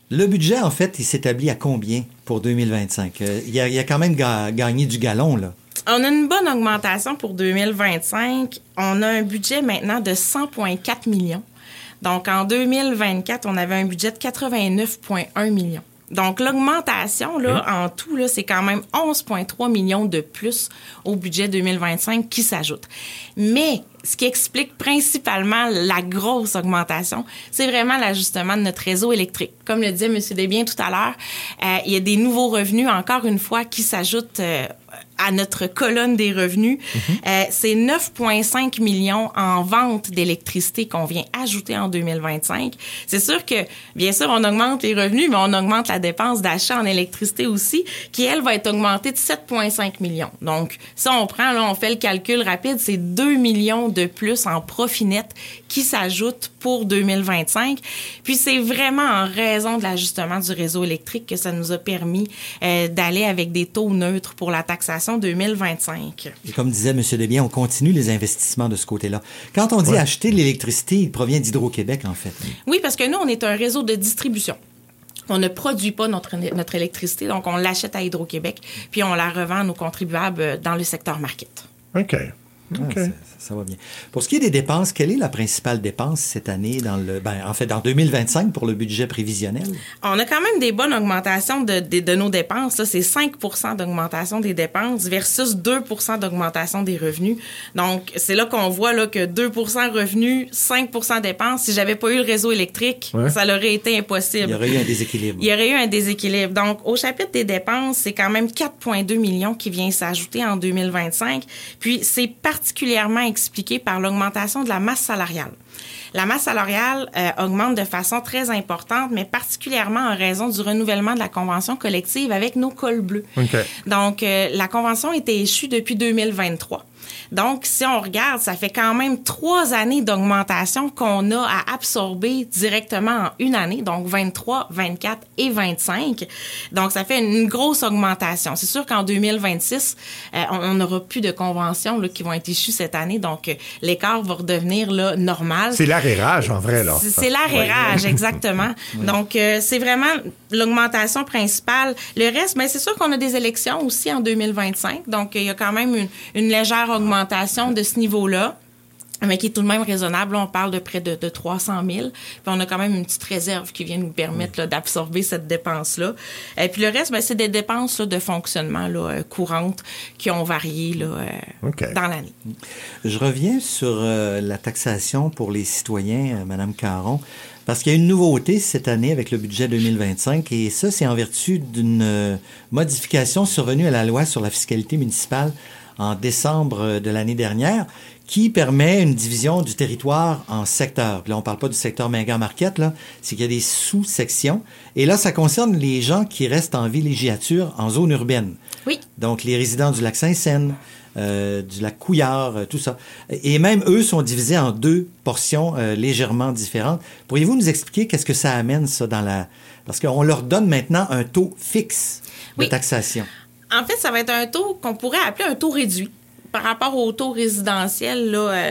Le budget, en fait, il s'établit à combien pour 2025? Il y a quand même gagné du galon, là. On a une bonne augmentation pour 2025. On a un budget maintenant de 100,4 millions. Donc, en 2024, on avait un budget de 89,1 millions. Donc, l'augmentation, là, en tout, là, c'est quand même 11,3 millions de plus au budget 2025 qui s'ajoute. Mais ce qui explique principalement la grosse augmentation, c'est vraiment l'ajustement de notre réseau électrique. Comme le disait M. Desbiens tout à l'heure, il y a des nouveaux revenus, encore une fois, qui s'ajoutent à notre colonne des revenus. C'est 9,5 millions en vente d'électricité qu'on vient ajouter en 2025. C'est sûr que, bien sûr, on augmente les revenus, mais on augmente la dépense d'achat en électricité aussi, qui, elle, va être augmentée de 7,5 millions. Donc, si on prend, là, on fait le calcul rapide, c'est 2 millions de plus en profit net qui s'ajoutent pour 2025. Puis, c'est vraiment en raison de l'ajustement du réseau électrique que ça nous a permis d'aller avec des taux neutres pour la taxation 2025. Et comme disait M. Desbiens, on continue les investissements de ce côté-là. Quand on dit acheter de l'électricité, il provient d'Hydro-Québec, en fait. Oui, parce que nous, on est un réseau de distribution. On ne produit pas notre électricité, donc on l'achète à Hydro-Québec, puis on la revend à nos contribuables dans le secteur market. OK. Ça va bien. Pour ce qui est des dépenses, quelle est la principale dépense cette année dans 2025 pour le budget prévisionnel? On a quand même des bonnes augmentations de nos dépenses. Là, c'est 5 % d'augmentation des dépenses versus 2 % d'augmentation des revenus. Donc, c'est là qu'on voit là, que 2 % revenus, 5 % dépenses. Si j'avais pas eu le réseau électrique, ça aurait été impossible. Il y aurait eu un déséquilibre. Il y aurait eu un déséquilibre. Donc, au chapitre des dépenses, c'est quand même 4,2 millions qui vient s'ajouter en 2025. Puis, c'est particulièrement expliqué par l'augmentation de la masse salariale. La masse salariale augmente de façon très importante, mais particulièrement en raison du renouvellement de la convention collective avec nos cols bleus. Donc, la convention était échue depuis 2023. Donc, si on regarde, ça fait quand même 3 années d'augmentation qu'on a à absorber directement en une année, donc 23, 24 et 25. Donc, ça fait une grosse augmentation. C'est sûr qu'en 2026, on n'aura plus de conventions là, qui vont être issues cette année, donc l'écart va redevenir là, normal. C'est l'arrérage, en vrai, là. C'est l'arrérage, exactement. Donc, c'est vraiment l'augmentation principale. Le reste, bien, c'est sûr qu'on a des élections aussi en 2025, donc il y a quand même une légère augmentation de ce niveau-là, mais qui est tout de même raisonnable. Là, on parle de près de 300 000. Puis on a quand même une petite réserve qui vient nous permettre là, d'absorber cette dépense-là. Et puis le reste, bien, c'est des dépenses là, de fonctionnement là, courantes qui ont varié là, dans l'année. Je reviens sur la taxation pour les citoyens, Mme Caron. Parce qu'il y a une nouveauté cette année avec le budget 2025 et ça, c'est en vertu d'une modification survenue à la loi sur la fiscalité municipale en décembre de l'année dernière qui permet une division du territoire en secteurs. Puis là, on ne parle pas du secteur Mingan-Marquette, là, c'est qu'il y a des sous-sections. Et là, ça concerne les gens qui restent en villégiature en zone urbaine. Oui. Donc, les résidents du lac Saint-Saëns, du lac Couillard, tout ça. Et même eux sont divisés en 2 portions légèrement différentes. Pourriez-vous nous expliquer qu'est-ce que ça amène, ça, dans la... Parce qu'on leur donne maintenant un taux fixe de taxation. En fait, ça va être un taux qu'on pourrait appeler un taux réduit par rapport au taux résidentiel là,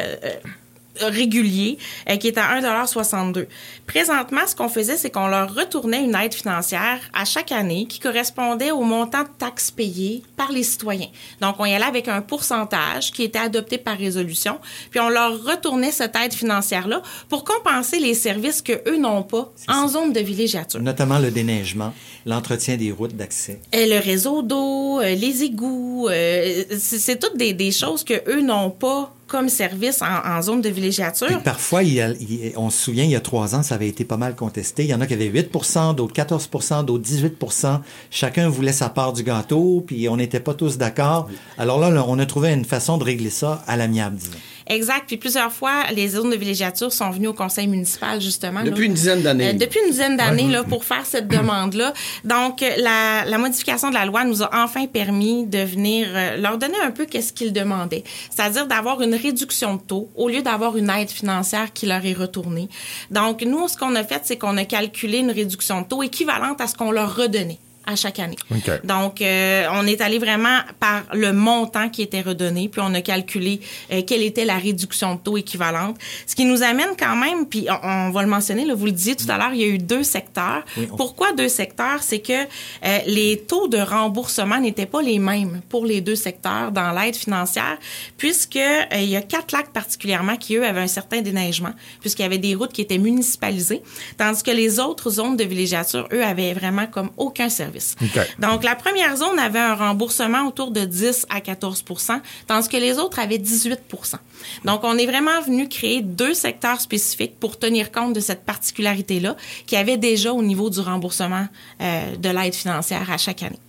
régulier qui est à 1,62 $. Présentement, ce qu'on faisait, c'est qu'on leur retournait une aide financière à chaque année qui correspondait au montant de taxes payées par les citoyens. Donc, on y allait avec un pourcentage qui était adopté par résolution, puis on leur retournait cette aide financière-là pour compenser les services qu'eux n'ont pas en zone de villégiature. Notamment le déneigement, l'entretien des routes d'accès. Le réseau d'eau, les égouts, c'est toutes des choses qu'eux n'ont pas comme service en zone de villégiature. Puis parfois, on se souvient, il y a 3 ans, ça avait été pas mal contesté. Il y en a qui avaient 8 %, d'autres 14 %, d'autres 18 %. Chacun voulait sa part du gâteau, puis on n'était pas tous d'accord. Alors là, on a trouvé une façon de régler ça à l'amiable, disons. Exact. Puis plusieurs fois, les zones de villégiature sont venues au conseil municipal, justement. Depuis une dizaine d'années. Depuis une dizaine d'années, là, pour faire cette demande-là. Donc, la modification de la loi nous a enfin permis de venir leur donner un peu qu'est-ce qu'ils demandaient. C'est-à-dire d'avoir une réduction de taux au lieu d'avoir une aide financière qui leur est retournée. Donc, nous, ce qu'on a fait, c'est qu'on a calculé une réduction de taux équivalente à ce qu'on leur redonnait. à chaque année. Okay. Donc, on est allé vraiment par le montant qui était redonné, puis on a calculé quelle était la réduction de taux équivalente. Ce qui nous amène quand même, puis on va le mentionner, là, vous le disiez tout à l'heure, il y a eu 2 secteurs. Oui, Pourquoi 2 secteurs? C'est que les taux de remboursement n'étaient pas les mêmes pour les 2 secteurs dans l'aide financière, puisque il y a 4 lacs particulièrement qui, eux, avaient un certain déneigement, puisqu'il y avait des routes qui étaient municipalisées, tandis que les autres zones de villégiature, eux, avaient vraiment comme aucun service. Okay. Donc, la première zone avait un remboursement autour de 10 à 14 % tandis que les autres avaient 18 %. Donc, on est vraiment venu créer 2 secteurs spécifiques pour tenir compte de cette particularité-là qu'il y avait déjà au niveau du remboursement de l'aide financière à chaque année.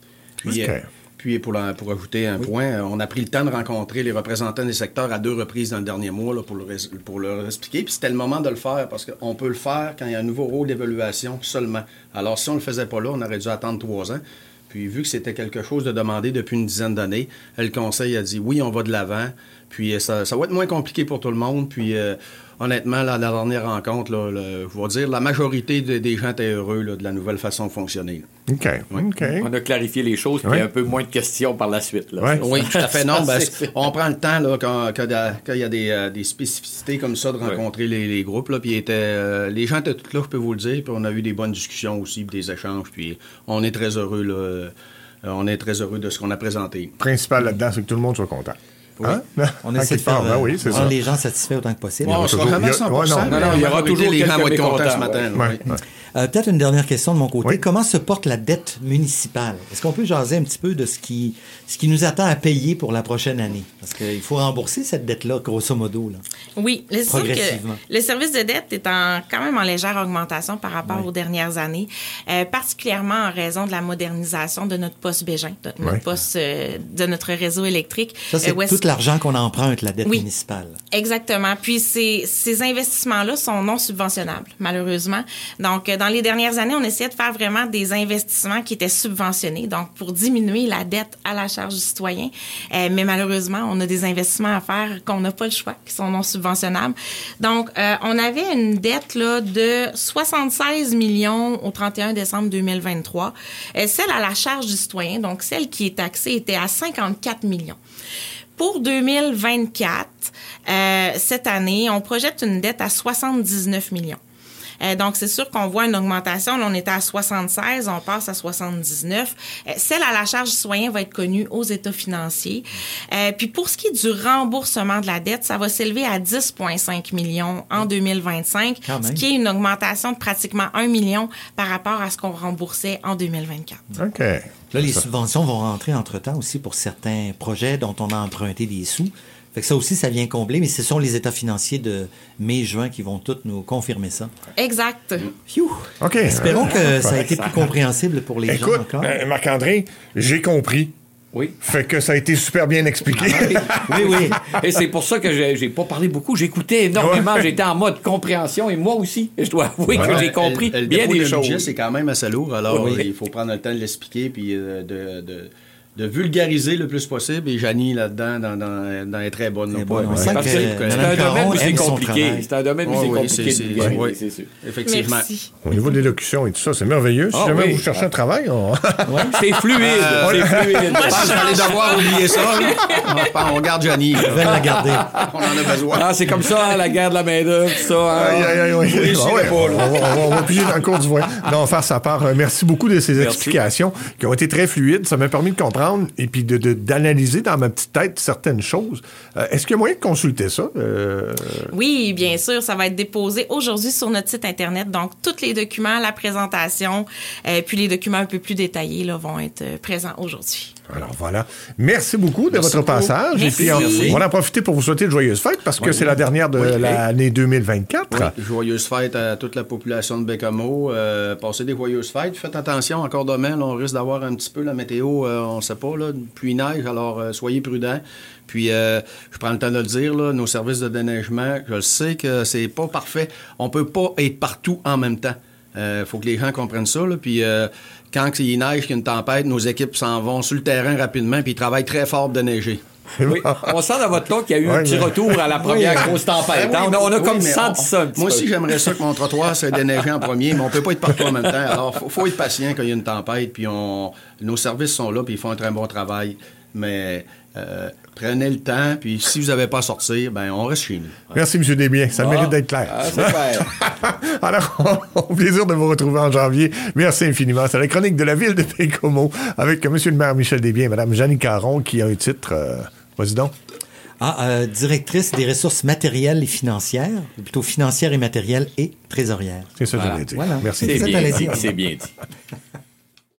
Puis, pour ajouter un point, on a pris le temps de rencontrer les représentants des secteurs à 2 reprises dans le dernier mois là, pour leur expliquer. Puis c'était le moment de le faire parce qu'on peut le faire quand il y a un nouveau rôle d'évaluation seulement. Alors, si on ne le faisait pas là, on aurait dû attendre 3 ans. Puis, vu que c'était quelque chose de demandé depuis une dizaine d'années, le conseil a dit oui, on va de l'avant. Puis, ça va être moins compliqué pour tout le monde. Puis, honnêtement, la dernière rencontre, là, je vais dire, la majorité des gens étaient heureux là, de la nouvelle façon de fonctionner. OK. On a clarifié les choses, puis il y a un peu moins de questions par la suite. Là. Oui, tout à fait. Non, on prend le temps là, quand il y a des spécificités comme ça de rencontrer les groupes. Là, puis les gens étaient tous là, je peux vous le dire. Puis on a eu des bonnes discussions aussi, des échanges. Puis on est très heureux. Là, on est très heureux de ce qu'on a présenté. Le principal là-dedans, c'est que tout le monde soit content. Oui. Hein? On essaie de faire rendre les gens satisfaits autant que possible. On sera jamais 100%. Il y aura toujours les gens vont être contents ce matin. Peut-être une dernière question de mon côté. Oui. Comment se porte la dette municipale? Est-ce qu'on peut jaser un petit peu de ce qui nous attend à payer pour la prochaine année? Parce qu'il faut rembourser cette dette-là, grosso modo. Là. Oui, progressivement. Le service de dette est quand même en légère augmentation par rapport aux dernières années, particulièrement en raison de la modernisation de notre poste Bégin, de notre réseau électrique. Ça, c'est tout l'argent qu'on emprunte, la dette municipale. Exactement. Puis ces investissements-là sont non subventionnables, malheureusement. Donc, dans les dernières années, on essayait de faire vraiment des investissements qui étaient subventionnés, donc pour diminuer la dette à la charge du citoyen. Mais malheureusement, on a des investissements à faire qu'on n'a pas le choix, qui sont non subventionnables. Donc, on avait une dette là, de 76 millions au 31 décembre 2023. Celle à la charge du citoyen, donc celle qui est taxée, était à 54 millions. Pour 2024, cette année, on projette une dette à 79 millions. Donc, c'est sûr qu'on voit une augmentation. Là, on était à 76, on passe à 79. Celle à la charge du citoyen va être connue aux états financiers. Puis, pour ce qui est du remboursement de la dette, ça va s'élever à 10,5 millions en 2025, ce qui est une augmentation de pratiquement 1 million par rapport à ce qu'on remboursait en 2024. OK. Là, les subventions vont rentrer entre-temps aussi pour certains projets dont on a emprunté des sous. Fait que ça aussi, ça vient combler, mais ce sont les états financiers de mai-juin qui vont tous nous confirmer ça. Exact. OK. Espérons que ça a été plus compréhensible pour les gens encore. Marc-André, j'ai compris. Oui. Fait que ça a été super bien expliqué. Oui. Et c'est pour ça que j'ai pas parlé beaucoup. J'écoutais énormément. J'étais en mode compréhension et moi aussi, je dois avouer que j'ai compris bien des choses. Le budget, c'est quand même assez lourd. Alors, il faut prendre le temps de l'expliquer puis de vulgariser le plus possible. Et Janie, là-dedans, dans est très bonne. C'est un domaine où c'est compliqué. C'est un domaine où c'est compliqué. Oui, c'est sûr. Effectivement. Merci. Au niveau de l'élocution et tout ça, c'est merveilleux. Si jamais vous cherchez un travail, c'est fluide. C'est fluide. J'allais devoir oublier ça. On garde Janie. Je vais la garder. On en a besoin. C'est comme ça, la guerre de la main-d'œuvre, tout ça. On va piger dans le cours du voyage. Non, faire sa part. Merci beaucoup de ces explications qui ont été très fluides. Ça m'a permis de comprendre et puis d'analyser dans ma petite tête certaines choses. Est-ce qu'il y a moyen de consulter ça? Oui, bien sûr. Ça va être déposé aujourd'hui sur notre site Internet. Donc, tous les documents, la présentation, puis les documents un peu plus détaillés là, vont être présents aujourd'hui. Alors voilà. Merci beaucoup de votre passage. Merci. Et puis on va en profiter pour vous souhaiter de joyeuses fêtes parce que c'est la dernière de l'année 2024. Oui. Joyeuses fêtes à toute la population de Bécamo. Passez des joyeuses fêtes. Faites attention, encore demain, là, on risque d'avoir un petit peu la météo, on ne sait pas, là, pluie-neige, alors soyez prudents. Puis, je prends le temps de le dire, là, nos services de déneigement, je sais que c'est pas parfait. On peut pas être partout en même temps. Faut que les gens comprennent ça. Là, puis quand il neige, qu'il y a une tempête, nos équipes s'en vont sur le terrain rapidement puis ils travaillent très fort de neiger. Oui. On sent dans votre ton qu'il y a eu un petit retour à la première grosse tempête. On a comme senti ça. Moi aussi, j'aimerais ça que mon trottoir soit déneigé en premier, mais on peut pas être partout en même temps. Alors, faut être patient quand il y a une tempête, puis nos services sont là, puis ils font un très bon travail. Mais prenez le temps, puis si vous n'avez pas à sortir, on reste chez nous. Merci, M. Desbiens. Ça mérite d'être clair. C'est clair. Alors, au plaisir de vous retrouver en janvier. Merci infiniment. C'est la chronique de la ville de Baie-Comeau avec M. le maire Michel Desbiens et Mme Jeannie Caron qui a un titre... Vas-y donc. Directrice des ressources matérielles et financières, plutôt financières et matérielles et trésorières. C'est ça que j'allais dire. Voilà. Merci. C'est bien dit.